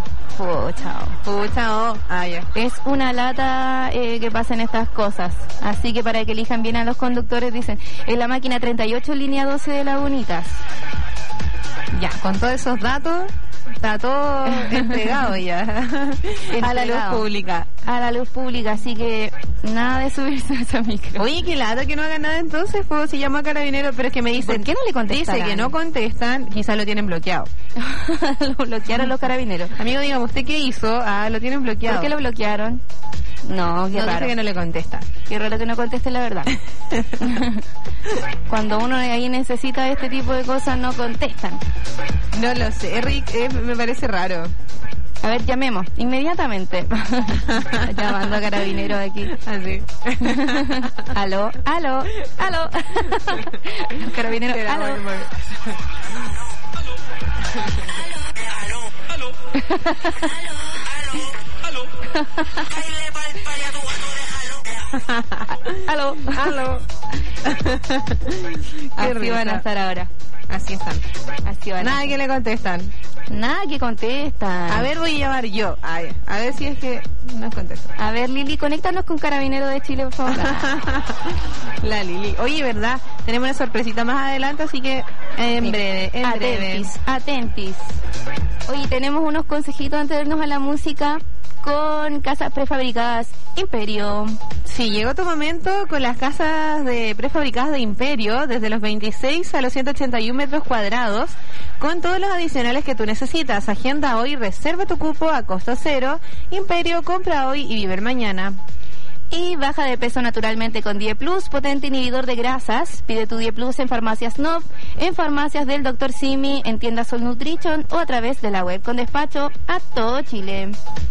Pucha. Es una lata que pasen estas cosas. Así que para que elijan bien a los conductores, dicen, en la máquina 38, línea 12 de Lagunitas. Ya, con todos esos datos, está todo entregado ya a la luz pública. A la luz pública, así que nada de subirse a esa micro. Oye, qué lata que no hagan nada entonces, pues si llama a Carabineros, pero es que me dicen... ¿Por qué no le contestan? Dice que no contestan, quizás lo tienen bloqueado. Lo bloquearon los Carabineros. Amigo, dígame, ¿usted qué hizo? Lo tienen bloqueado. ¿Por qué lo bloquearon? No, qué raro. Dice que no le contesta. Qué raro que no conteste la verdad. Cuando uno ahí necesita este tipo de cosas, no contestan. No lo sé, Rick, me parece raro. A ver, llamemos, inmediatamente. Llamando a Carabineros aquí. Así. Aló. Carabineros, aló. Aló. Así van a estar ahora. Así están. Así van. Nada que le contestan. Nada que contestan. A ver, voy a llamar yo. A ver si es que nos contestan. A ver, Lili, conéctanos con Carabineros de Chile, por favor. La Lili. Oye, ¿verdad? Tenemos una sorpresita más adelante, así que en breve. Atentis. Oye, tenemos unos consejitos antes de irnos a la música con casas prefabricadas Imperio. Sí, llegó tu momento con las casas prefabricadas de Imperio, desde los 26 a los 181 metros cuadrados, con todos los adicionales que tú necesitas. Agenda hoy, reserva tu cupo a costo cero. Imperio, compra hoy y vive mañana. Y baja de peso naturalmente con Die Plus, potente inhibidor de grasas. Pide tu Die Plus en farmacias NOV, en farmacias del Dr. Simi, en tiendas Sol Nutrition o a través de la web con despacho a todo Chile.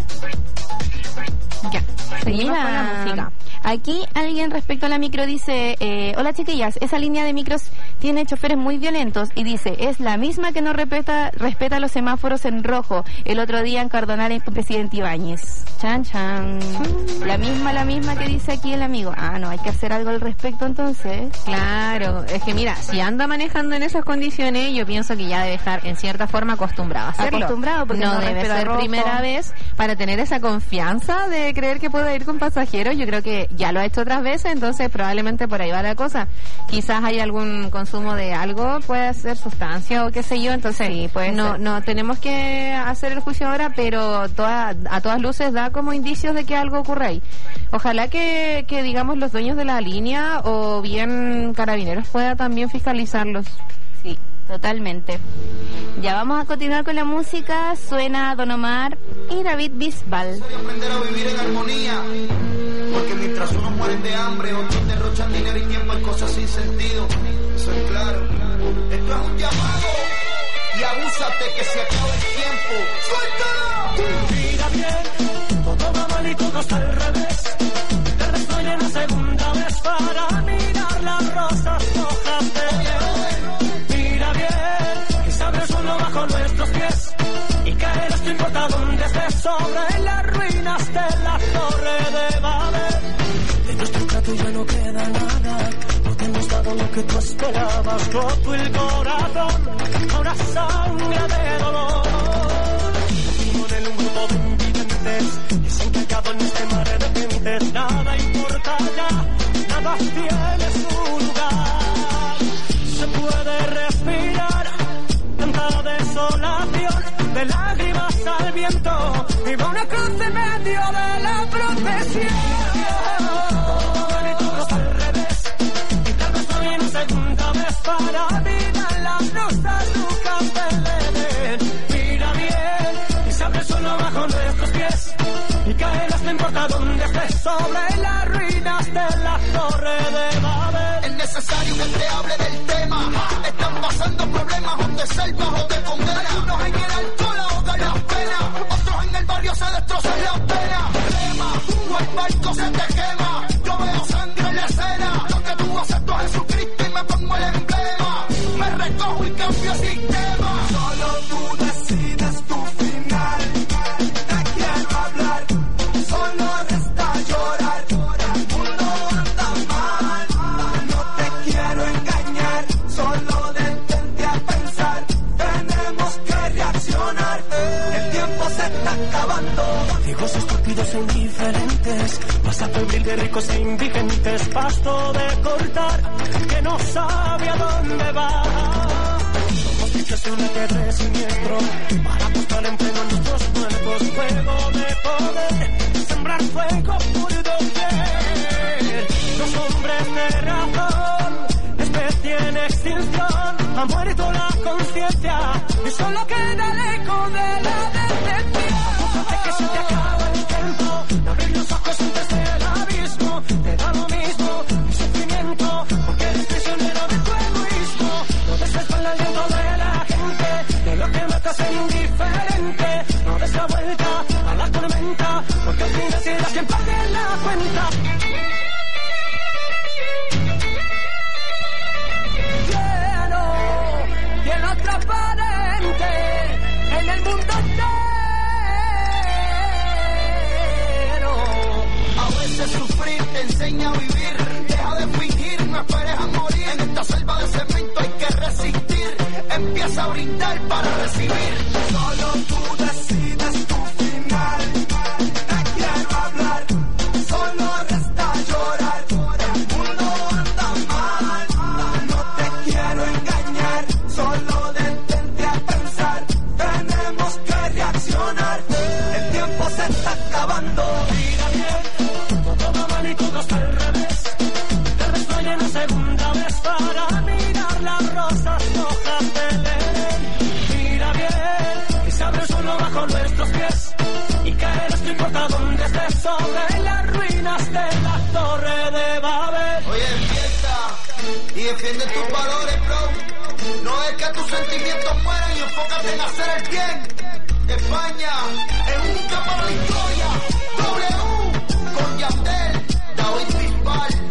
Ya, seguimos con la música. Aquí alguien respecto a la micro dice, hola chiquillas, esa línea de micros tiene choferes muy violentos y dice, es la misma que no respeta los semáforos en rojo el otro día en Cardonal en Presidente Ibáñez. Chan. La misma que dice aquí el amigo. No, hay que hacer algo al respecto entonces. Claro, es que mira, si anda manejando en esas condiciones, yo pienso que ya debe estar en cierta forma acostumbrado a hacerlo. Acostumbrado, porque no debe ser rojo. Primera vez para tener esa confianza de creer que puede ir con pasajeros. Yo creo que ya lo ha hecho otras veces, entonces probablemente por ahí va la cosa. Quizás hay algún consumo de algo, puede ser sustancia o qué sé yo, entonces sí, no tenemos que hacer el juicio ahora, pero a todas luces da como indicios de que algo ocurre ahí. Ojalá que digamos los dueños de la línea o bien Carabineros pueda también fiscalizarlos. Sí, totalmente. Ya vamos a continuar con la música. Suena Don Omar y David Bisbal. Voy a aprender a vivir en armonía, porque mientras unos mueren de hambre, otros derrochan dinero y tiempo en cosas sin sentido. Soy claro, esto es un llamado y abúsate que se acaba el tiempo. ¡Suéltalo! Mira bien, todo va mal y todo está al revés. Te resuena la segunda vez para mirar las rosas hojas de miel. Mira bien, que se abre el suelo bajo nuestros pies y caerás, no importa dónde estés, sobre las ruinas de la torre de Babel. De nuestro trato ya no queda nada, no te hemos dado lo que tú esperabas, roto el corazón, ahora sangra de dolor. Vivo en un grupo de invidentes, desencallado en este mar de gentes, nada importa ya, nada tiene su lugar. Se puede respirar tanta desolación, de lágrimas al viento, y va una cruz en medio de la procesión. Para mirar las rosas lucas del Edén. Mira bien, y se abre solo bajo nuestros pies, y caerás no importa dónde estés, sobre las ruinas de la Torre de Babel. Es necesario que te hable del tema. Están pasando problemas donde selva o de condena. Unos en el alcohol ahogan las penas, otros en el barrio se destrozan las penas. Crema, o el barco se te quema. Yo veo sangre en la escena. Lo que tú acepto es Jesucristo y me pongo el emblema. Me recojo y cambio sistema. Solo tú decides tu final. Te quiero hablar, solo resta llorar. El mundo anda mal, no te quiero engañar. Solo detente a pensar, tenemos que reaccionar. El tiempo se está acabando. Hijos estúpidos e indiferentes, pasa febril de ricos e indigentes, pasto de cortar que no sabe a dónde va. Somos bichos de un ajedrez siniestro, para apostar en pleno nuestros muertos. Fuego de poder, sembrar fuego por doquier. Los hombres de razón, especie en extinción, ha muerto la conciencia y solo queda el eco de la decepción. De que se te acaba el tiempo, abrir los ojos antes del abismo, te da lo mismo el sufrimiento, porque eres prisionero de tu egoísmo. No des espalda al viento de la gente, de lo que matas es indiferente. No des la vuelta a la tormenta, porque al final serás quien pague la cuenta. Lleno transparente en el mundo entero. A veces sufrir te enseña a vivir. Deja de fingir, no esperes a morir. En esta selva de cemento hay que resistir. Empieza a brindar para recibir. Solo tú decides tu final. Te quiero hablar, solo resta llorar. El mundo anda mal, no te quiero engañar. Solo detente a pensar, tenemos que reaccionar. El tiempo se está acabando. Mira bien, todo va mal y todo está al revés. Tal vez vaya una segunda vez para mirar las rosas rojas del Edén. Mira bien, que se abre solo bajo nuestros pies, y caerás no importa dónde estés, sobre las ruinas de la Torre de Babel. Oye, empieza y defiende tus valores, bro. No es que tus sentimientos mueran y enfócate en hacer el bien. España es un para la historia. W con Yandel, David Bisbal.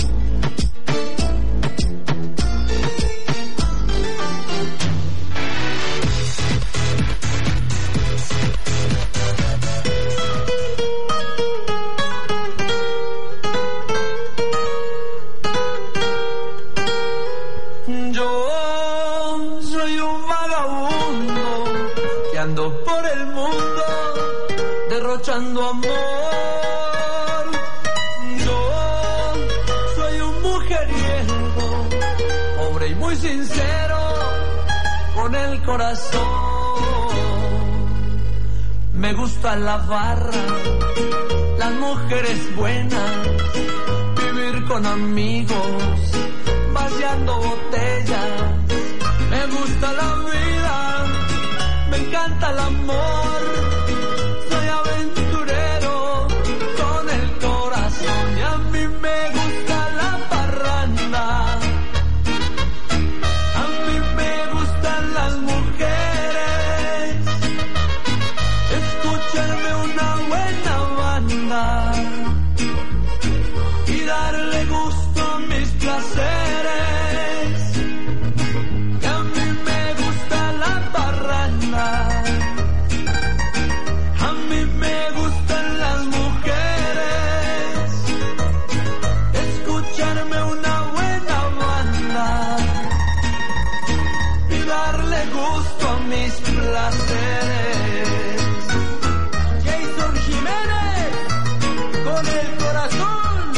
Por el mundo derrochando amor. Yo soy un mujeriego, pobre y muy sincero, con el corazón. Me gusta la barra, las mujeres buenas, vivir con amigos, vaciando botellas. Me gusta la vida, me encanta el amor, soy aventurero con el corazón y a mí me gusta la parranda, a mí me gustan las mujeres, escucharme una buena banda y darle gusto a mis placeres. A mí me gustan las mujeres, escucharme una buena banda mis placeres. Jason Jiménez, con el corazón.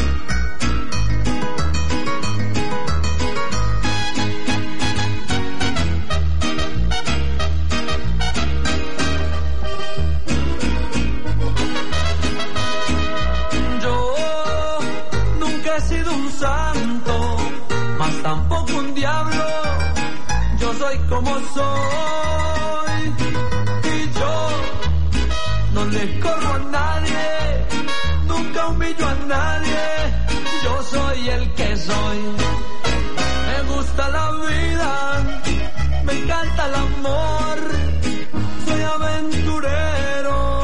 He sido un santo, mas tampoco un diablo. Yo soy como soy y yo no le corro a nadie, nunca humillo a nadie. Yo soy el que soy. Me gusta la vida, me encanta el amor. Soy aventurero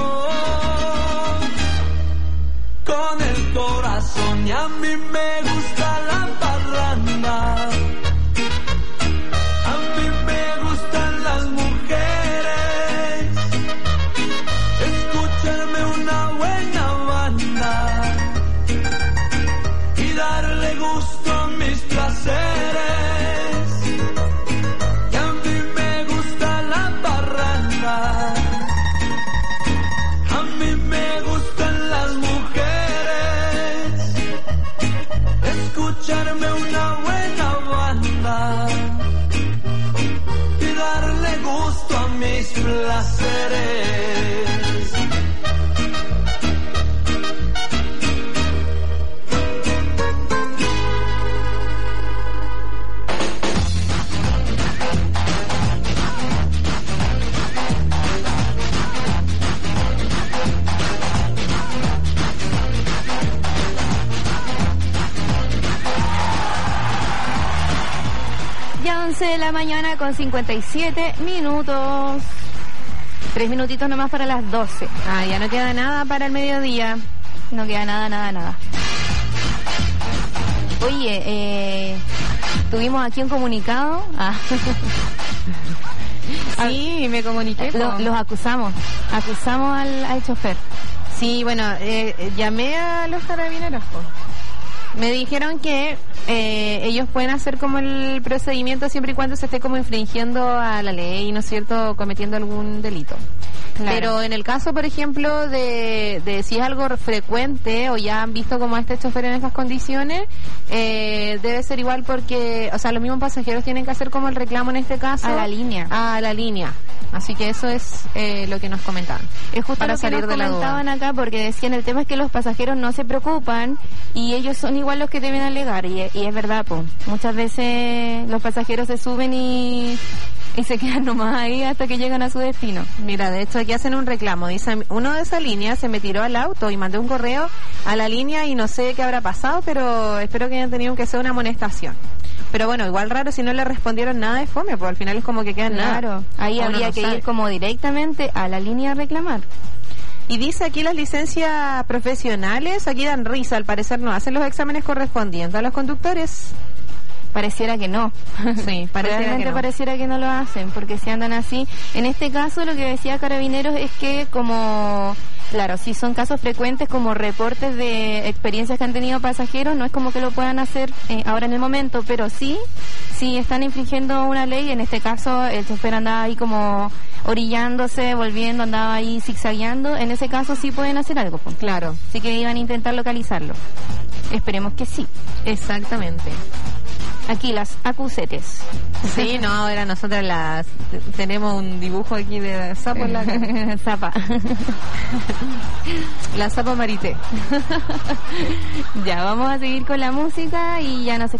con el corazón y a mí me gusta la parranda. A mí me gustan las mujeres. Escucharme una buena banda y darle gusto a mis placeres. Y a mí me gusta la parranda. A mí me gustan las mujeres. Escucharme una buena banda y darle gusto a mis placeres. Ya 11 de la mañana con 57 minutos. 3 minutitos nomás para las 12. Ah, ya no queda nada para el mediodía. No queda nada. Oye, tuvimos aquí un comunicado. Sí, me comuniqué. Los acusamos al chofer. Sí, bueno, llamé a los carabineros. Me dijeron que ellos pueden hacer como el procedimiento siempre y cuando se esté como infringiendo a la ley, ¿no es cierto?, cometiendo algún delito. Claro. Pero en el caso, por ejemplo, de si es algo frecuente o ya han visto como este chofer en esas condiciones, debe ser igual porque, o sea, los mismos pasajeros tienen que hacer como el reclamo en este caso. A la línea. Así que eso es lo que nos comentaban. Es justo para lo que salir nos de la comentaban duda. acá, porque decían el tema es que los pasajeros no se preocupan y ellos son igual los que deben alegar, y es verdad, pues muchas veces los pasajeros se suben y se quedan nomás ahí hasta que llegan a su destino. Mira, de hecho aquí hacen un reclamo, dice, uno de esa línea se me tiró al auto y mandé un correo a la línea y no sé qué habrá pasado, pero espero que hayan tenido que ser una amonestación. Pero bueno, igual raro si no le respondieron nada de fome, pues al final es como que quedan nada. Claro, ahí habría que ir como directamente a la línea a reclamar. Y dice aquí las licencias profesionales, aquí dan risa, al parecer no hacen los exámenes correspondientes a los conductores. Pareciera que no. Sí, pareciera que no lo hacen, porque si andan así. En este caso, lo que decía Carabineros es que como, claro, si son casos frecuentes como reportes de experiencias que han tenido pasajeros, no es como que lo puedan hacer ahora en el momento, pero sí están infringiendo una ley. En este caso, el chofer andaba ahí como orillándose, volviendo, andaba ahí zigzagueando. En ese caso sí pueden hacer algo, pues. Claro. Así que iban a intentar localizarlo. Esperemos que sí. Exactamente. Aquí las acusetes. Sí, no, ahora nosotras tenemos un dibujo aquí de sapo en la cara. Zapa. La zapa marité. Ya, vamos a seguir con la música y ya nos